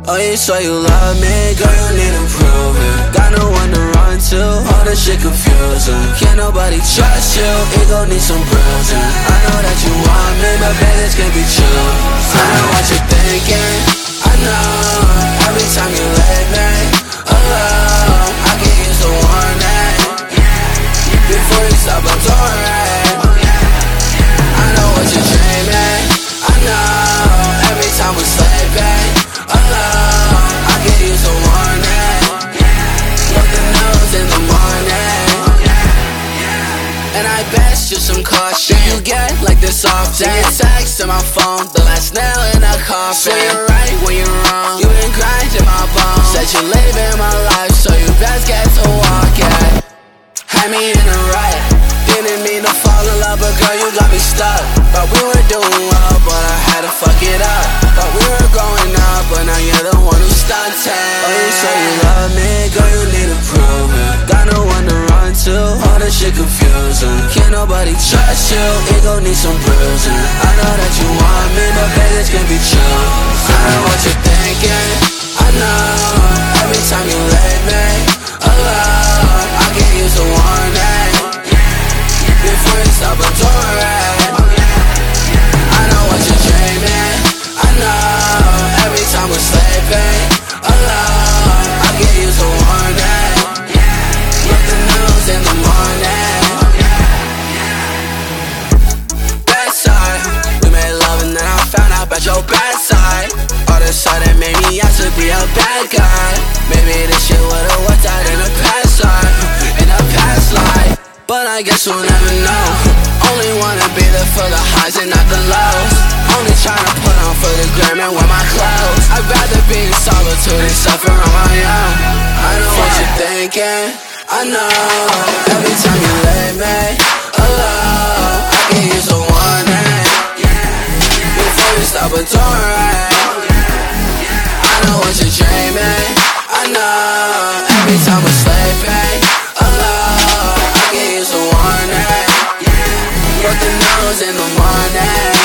Oh, you swear you love me, girl, you need improving. Got no one to run to, all this shit confusing. Can't nobody trust you, ego needs some bruising. I know that you want me, but baby, this can't be true. I know what you're thinking, I know. Every time you leave me alone, I can use a warning before you stop adoring. I know what you're dreaming, I know. Every time we're sleeping alone, I can use a warning. Look the news in the morning, and I bet you some caution. You get like this often. You text to my phone, the last nail in a coffin. So you're right when you're wrong, you been grinding my bones. Said you leaving my life, so you best get to walking. Had me in a rut, didn't mean to fall in love, but girl, you got me stuck. Thought we were doing well, but I had to fuck it up. Thought we were growing up, but now you're the one who's stunting. Oh, you say you love me, girl, you need improving. Got no one to run to, all this shit confusing. Can't nobody trust you, ego needs some bruising. I know that you want me, but baby, this can't be true. I know what you're thinking, I know. Every time you leave me alone, I can use a warning before you stop adoring. I know what you're dreaming, I know. Every time we're sleeping alone, I can use a warning. Look the news in the morning. Bad side, we made love and then I found out about your bad side. All of a sudden made me out to be a bad guy. Maybe this shit would've worked out in a past life, in a past life. But I guess we'll never know. Only wanna be there for the highs and not the lows. Only tryna put on for the gram and wear my clothes. I'd rather be in solitude and suffer on my own. I know what you're thinking, I know. Every time you leave me alone, I can use a warning before you stop adoring. I know what you're dreaming, I know. Every time we're sleeping alone, I can use a warning. Look the news in the morning.